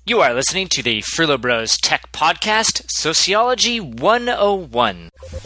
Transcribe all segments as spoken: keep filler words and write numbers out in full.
You are listening to the Frillo Bros Tech Podcast, Sociology one oh one.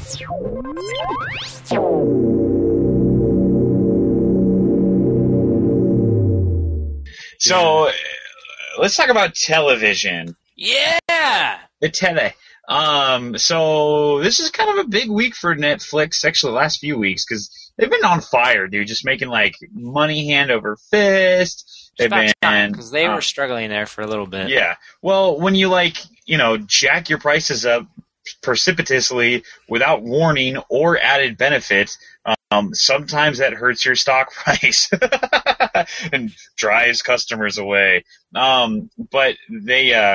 So, uh, let's talk about television. Yeah! The tele. Um, so, this is kind of a big week for Netflix, actually the last few weeks, because they've been on fire, dude, just making, like, money hand over fist. They've been, because they uh, were struggling there for a little bit. Yeah. Well, when you, like, you know, jack your prices up precipitously without warning or added benefits, um, sometimes that hurts your stock price and drives customers away. Um, but they, uh,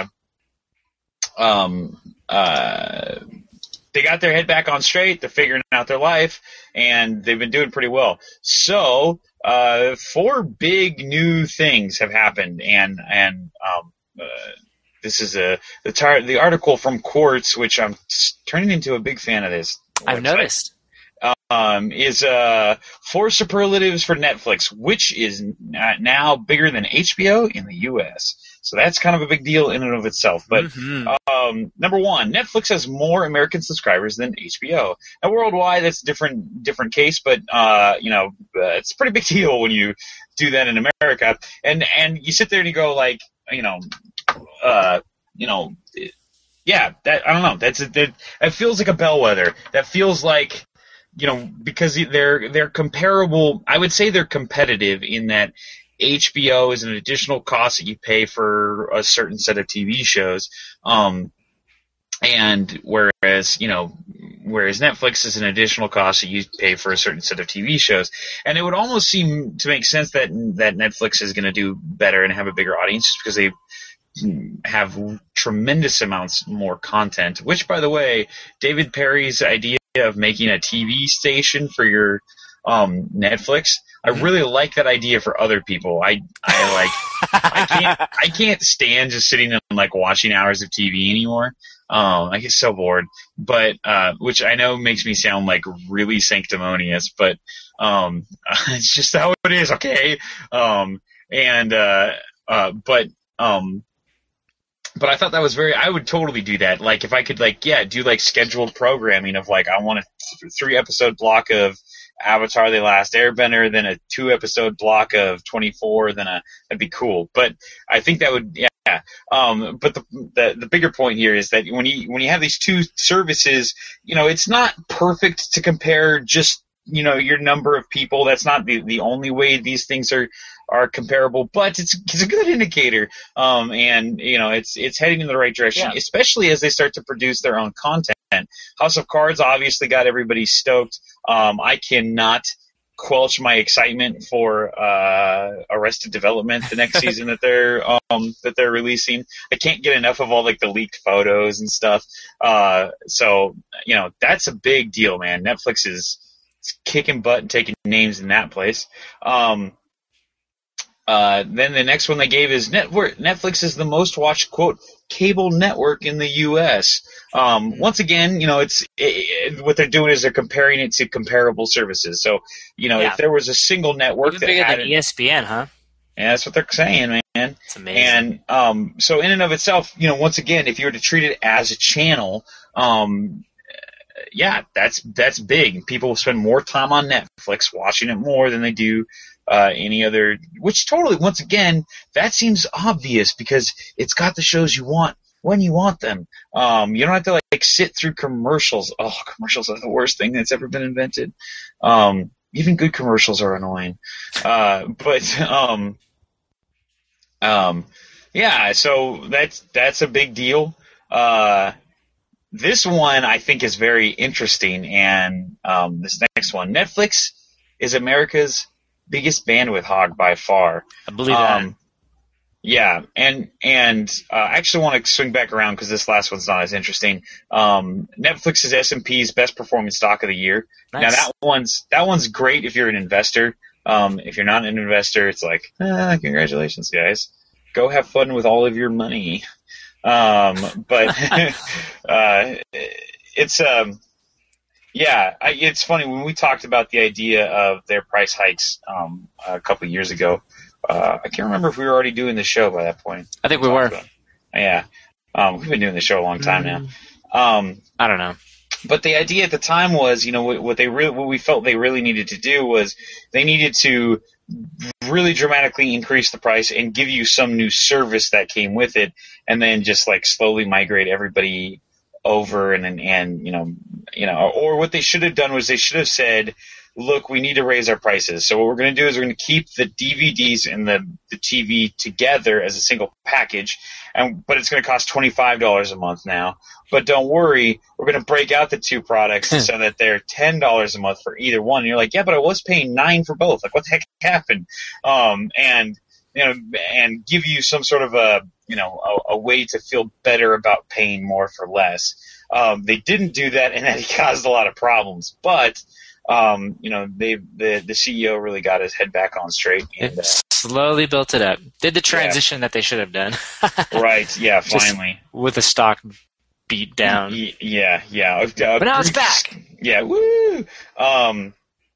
um, uh, they got their head back on straight. They're figuring out their life, and they've been doing pretty well. So, uh, four big new things have happened, and and um, uh, this is a the tar- the article from Quartz, which I'm turning into a big fan of this. I've website. noticed. Um, is uh four superlatives for Netflix, which is n- now bigger than H B O in the U S. So that's kind of a big deal in and of itself. But Mm-hmm. um, number one, Netflix has more American subscribers than H B O. Now worldwide, that's a different different case, but uh, you know, uh, it's a pretty big deal when you do that in America. And and you sit there and you go like, you know, uh, you know, yeah, that I don't know. That's a, that. It feels like a bellwether. That feels like. You know, because they're they're comparable. I would say they're competitive in that H B O is an additional cost that you pay for a certain set of T V shows, um, and whereas you know, whereas Netflix is an additional cost that you pay for a certain set of T V shows, and it would almost seem to make sense that that Netflix is going to do better and have a bigger audience just because they have tremendous amounts more content. Which, by the way, David Perry's idea of making a T V station for your um, Netflix. I really like that idea for other people. I I like I can't I can't stand just sitting and like watching hours of T V anymore. Um, I get so bored. But uh, which I know makes me sound like really sanctimonious, but um, it's just how it is. Okay. Um, and uh, uh, but um. But I thought that was very, I would totally do that. Like, if I could, like, yeah, do, like, scheduled programming of, like, I want a th- three-episode block of Avatar The Last Airbender, then a two-episode block of twenty-four, then a, that'd be cool. But I think that would, yeah. Um, but the, the the bigger point here is that when you when you have these two services, you know, it's not perfect to compare just, you know, your number of people. That's not the, the only way these things are, are comparable, but it's it's a good indicator. Um, and you know, it's it's heading in the right direction, Yeah. especially as they start to produce their own content. House of Cards obviously got everybody stoked. Um, I cannot quelch my excitement for uh, Arrested Development, the next season that they're um, that they're releasing. I can't get enough of all like the leaked photos and stuff. Uh, so you know, that's a big deal, man. Netflix is kicking butt and taking names in that place. Um, uh, then the next one they gave is network. Netflix is the most watched, quote, cable network in the U S. Um, once again, you know, it's it, what they're doing is they're comparing it to comparable services. So, you know, Yeah. if there was a single network Even that bigger had than it, E S P N, huh? yeah, that's what they're saying, man. It's amazing. And um, so in and of itself, you know, once again, if you were to treat it as a channel, um, yeah, that's that's big. People spend more time on Netflix watching it more than they do uh, any other. Which totally, once again, that seems obvious because it's got the shows you want when you want them. Um, you don't have to like sit through commercials. Oh, commercials are the worst thing that's ever been invented. Um, even good commercials are annoying. Uh, but um, um, yeah, so that's that's a big deal. Uh, This one I think is very interesting, and um, this next one, Netflix is America's biggest bandwidth hog by far. I believe Um, that. yeah, and and uh, I actually want to swing back around because this last one's not as interesting. Um, Netflix is S and P's best performing stock of the year. Nice. Now that one's that one's great if you're an investor. Um, if you're not an investor, it's like, ah, congratulations, guys. Go have fun with all of your money. Um, but uh, it's um, yeah, I, it's funny when we talked about the idea of their price hikes um, a couple of years ago. Uh, I can't remember if we were already doing the show by that point. I think we were. About- Yeah. Um, we've been doing the show a long time Mm. now. Um, I don't know. but the idea at the time was, you know, what, what they really, what we felt they really needed to do was they needed to really dramatically increase the price and give you some new service that came with it, and then just like slowly migrate everybody over and and, and you know, you know, or what they should have done was they should have said, look, we need to raise our prices. So what we're going to do is we're going to keep the D V Ds and the, the T V together as a single package, and but it's going to cost twenty-five dollars a month now. But don't worry, we're going to break out the two products so that they're ten dollars a month for either one. And you're like, yeah, but I was paying nine for both. Like, what the heck happened? Um, and you know, and give you some sort of a you know a, a way to feel better about paying more for less. Um, they didn't do that, and that caused a lot of problems. But Um, you know, they the the C E O really got his head back on straight. And, It uh, slowly built it up. Did the transition that they should have done. right? Yeah, Just finally. with the stock beat down. Y- yeah, yeah. Uh, But now it's back. Yeah, woo! Um,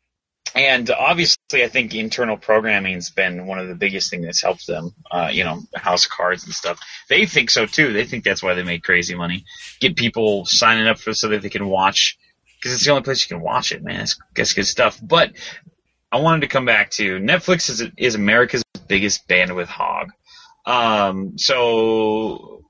and obviously, I think internal programming's been one of the biggest things that's helped them. Uh, you know, House of Cards and stuff. They think so too. They think that's why they make crazy money. Get people signing up for so that they can watch. Because it's the only place you can watch it, man. It's, it's good stuff. But I wanted to come back to Netflix is is America's biggest bandwidth hog. Um, so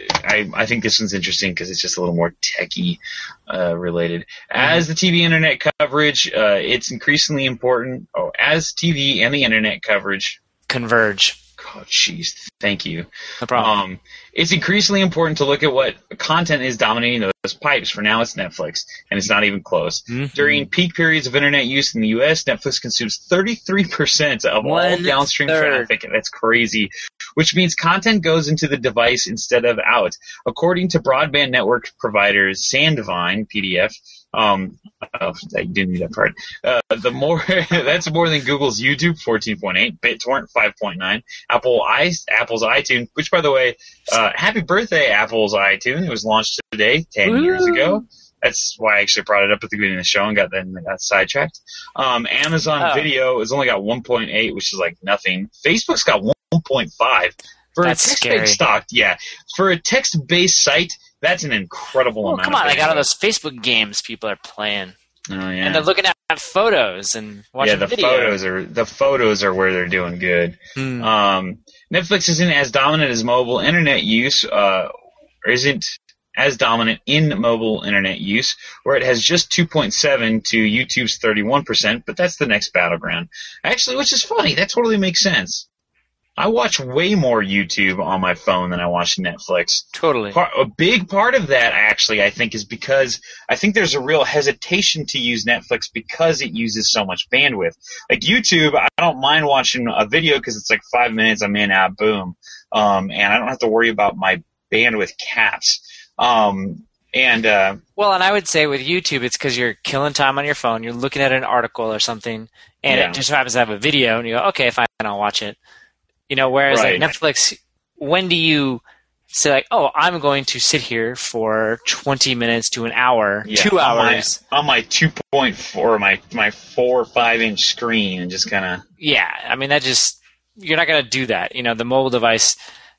I I think this one's interesting because it's just a little more techie uh, related. As the T V internet coverage, uh, it's increasingly important. Oh, as T V and the internet coverage Converge. Oh, jeez. Thank you. No problem. Um, it's increasingly important to look at what content is dominating those pipes. For now, it's Netflix, and it's not even close. Mm-hmm. During peak periods of internet use in the U S, Netflix consumes thirty-three percent of all One downstream third. traffic. That's crazy. Which means content goes into the device instead of out. According to broadband network providers Sandvine, P D F, um, oh, I didn't read that part. Uh, the more that's more than Google's YouTube, fourteen point eight, BitTorrent, five point nine, Apple i Apple's iTunes, which by the way, uh, happy birthday, Apple's iTunes. It was launched today, ten Woo! years ago. That's why I actually brought it up at the beginning of the show and got then got sidetracked. Um, Amazon Oh. Video has only got one point eight, which is like nothing. Facebook's got one point five. For That's a scary. text-based stock, yeah. For a text-based site, that's an incredible Well, amount. come on! of I got all bandwidth. those Facebook games people are playing, Oh yeah. and they're looking at photos and watching yeah, the video. photos are the photos are where they're doing good. Hmm. Um, Netflix isn't as dominant as mobile internet use, uh, or isn't as dominant in mobile internet use, where it has just two point seven to YouTube's thirty-one percent. But that's the next battleground, actually, which is funny. That totally makes sense. I watch way more YouTube on my phone than I watch Netflix. Totally. Part, a big part of that, actually, I think, is because I think there's a real hesitation to use Netflix because it uses so much bandwidth. Like YouTube, I don't mind watching a video because it's like five minutes, I'm in, out, boom. Um, and I don't have to worry about my bandwidth caps. Um, and uh, Well, and I would say with YouTube, it's because you're killing time on your phone. You're looking at an article or something, and Yeah. it just happens to have a video, and you go, okay, fine, I'll watch it. You know, whereas Right. like Netflix, when do you say like, oh, I'm going to sit here for twenty minutes to an hour, yeah, two on my, hours? on my two point four, my my four or five inch screen, and just kind of Yeah, I mean that just you're not going to do that. You know, the mobile device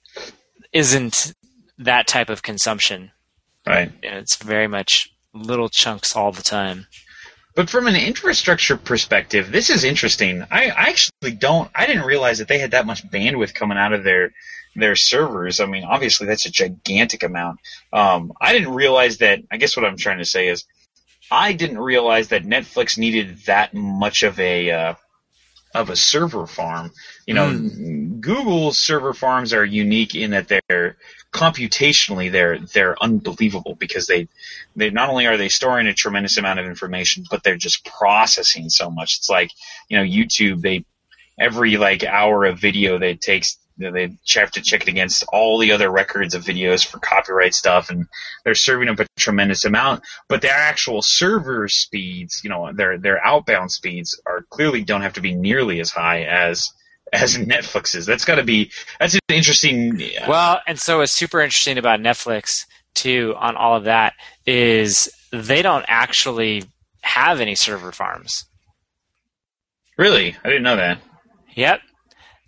isn't that type of consumption. right. You know, it's very much little chunks all the time. But from an infrastructure perspective, this is interesting. I, I actually don't. I didn't realize that they had that much bandwidth coming out of their their servers. I mean, obviously that's a gigantic amount. Um, I didn't realize that. I guess what I'm trying to say is, I didn't realize that Netflix needed that much of a uh, of a server farm. You know, Google's server farms are unique in that they're computationally they're they're unbelievable because they they not only are they storing a tremendous amount of information, but they're just processing so much. It's like, you know, YouTube, they every like hour of video they takes they have to check it against all the other records of videos for copyright stuff, and they're serving up a tremendous amount. But their actual server speeds, you know, their their outbound speeds are clearly don't have to be nearly as high as as Netflix's. That's got to be that's an interesting. Uh, Well, and so what's super interesting about Netflix too on all of that is they don't actually have any server farms. really, I didn't know that. Yep.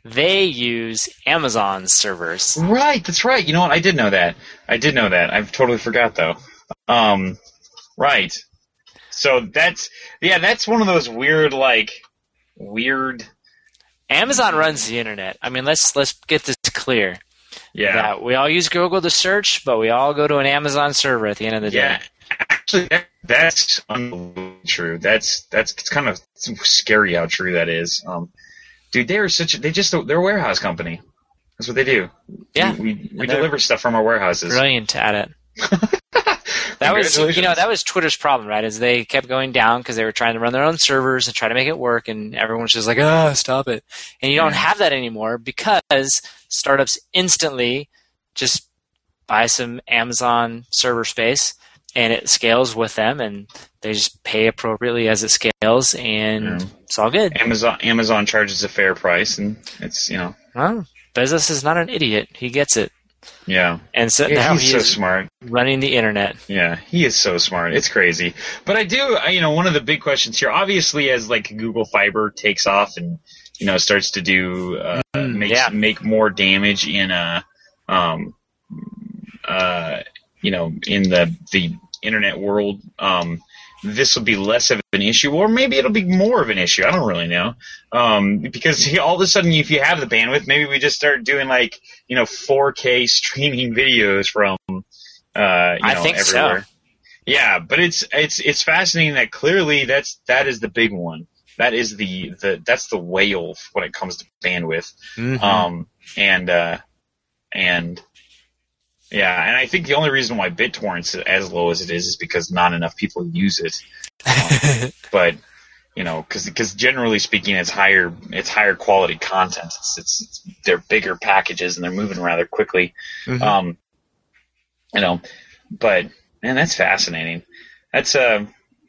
they use Amazon servers. Right, that's right. You know what? I did know that. I did know that. I've totally forgot though. Um, right. So that's yeah, that's one of those weird like weird. Amazon runs the internet. I mean, let's let's get this clear. Yeah. That we all use Google to search, but we all go to an Amazon server at the end of the day. Yeah. Actually, that, that's unbelievably true. That's that's it's kind of scary how true that is. Um, dude, they are such. A, they just they're a warehouse company. That's what they do. Yeah, we we, we deliver stuff from our warehouses. Brilliant at it. That was you know that was Twitter's problem, right? Is they kept going down because they were trying to run their own servers and try to make it work, and everyone's just like, "Oh, stop it!" And you don't yeah. have that anymore because startups instantly just buy some Amazon server space. And it scales with them, and they just pay appropriately as it scales, and yeah. it's all good. Amazon Amazon charges a fair price, and it's, you know. Well, Bezos is not an idiot. He gets it. Yeah. And so yeah, now he's he so is smart. running the internet. Yeah, he is so smart. It's crazy. But I do, you know, one of the big questions here, obviously, as like Google Fiber takes off and, you know, starts to do, uh, mm, makes, yeah. make more damage in a, um, uh, you know, in the, the internet world, um, this will be less of an issue, or maybe it'll be more of an issue. I don't really know. Um, because all of a sudden, if you have the bandwidth, maybe we just start doing like, you know, four K streaming videos from, uh, you know, I think everywhere. So. Yeah, but it's, it's, it's fascinating that clearly that's, that is the big one. That is the, the, that's the whale when it comes to bandwidth. Mm-hmm. Um, and, uh, and, yeah, and I think the only reason why BitTorrent's as low as it is is because not enough people use it. Um, but you know, because generally speaking, it's higher it's higher quality content. It's, it's, it's they're bigger packages and they're moving rather quickly. Mm-hmm. Um, you know, but man, that's fascinating. That's uh,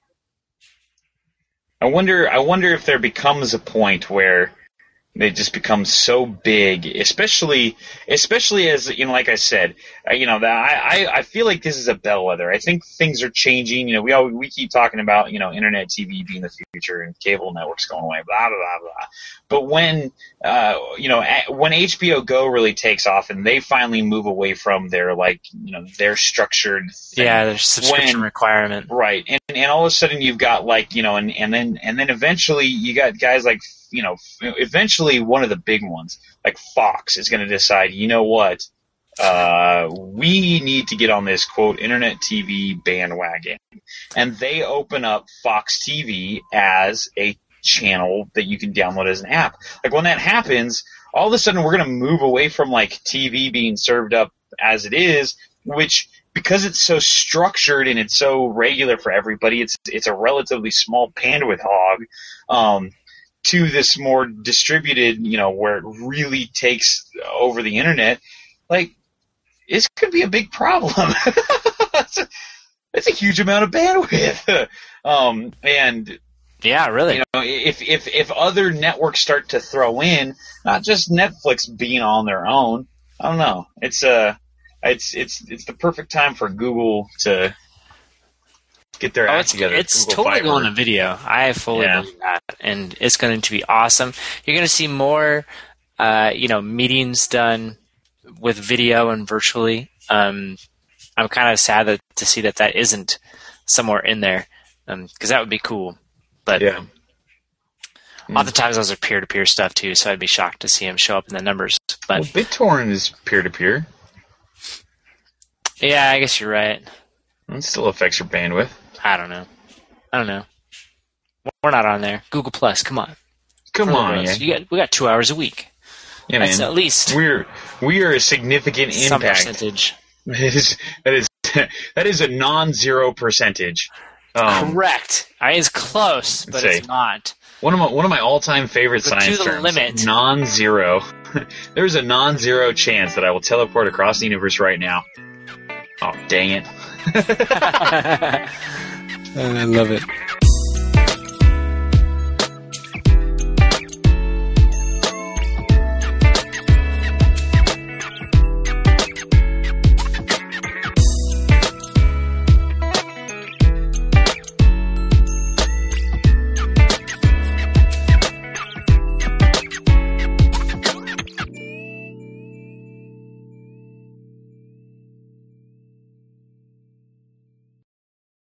I wonder I wonder if there becomes a point where they just become so big, especially, especially as, you know, like I said, you know, that I, I feel like this is a bellwether. I think things are changing. You know, we all, we keep talking about, you know, internet T V being the future and cable networks going away, blah, blah, blah, blah. But when, uh, you know, when H B O Go really takes off and they finally move away from their, like, you know, their structured thing, yeah, their subscription when, requirement. Right. And, and all of a sudden you've got like, you know, and, and then, and then eventually you got guys like, you know, eventually one of the big ones, like Fox, is going to decide, you know what, uh, we need to get on this, quote, internet T V bandwagon. And they open up Fox T V as a channel that you can download as an app. Like when that happens, all of a sudden we're going to move away from like T V being served up as it is, which because it's so structured and it's so regular for everybody, it's it's a relatively small bandwidth hog. Um, to this more distributed, you know, where it really takes over the internet, like, this could be a big problem. That's, a, that's a huge amount of bandwidth. um, and yeah, really, you know, if if if other networks start to throw in, not just Netflix being on their own, I don't know. It's uh it's it's it's the perfect time for Google to get their oh, act it's, together. It's Google totally Fiber. going to video. I fully Yeah. believe that, and it's going to be awesome. You're going to see more, uh, you know, meetings done with video and virtually. Um, I'm kind of sad that, to see that that isn't somewhere in there, because um, that would be cool. But Yeah. oftentimes those are peer-to-peer stuff too, so I'd be shocked to see them show up in the numbers. But Well, BitTorrent is peer-to-peer. yeah, I guess you're right. It still affects your bandwidth. I don't know. I don't know. We're not on there. Google Plus, come on. Come For on, the yeah. roast. You got, we got two hours a week. Yeah, That's man. at least We're we are a significant some impact. percentage. That is that is that is a non-zero percentage. Um, Correct. I mean, it's close, but say, it's not. One of my one of my all-time favorite But science to the terms. limit. Non-zero. There's a non-zero chance that I will teleport across the universe right now. Oh, dang it. I love it.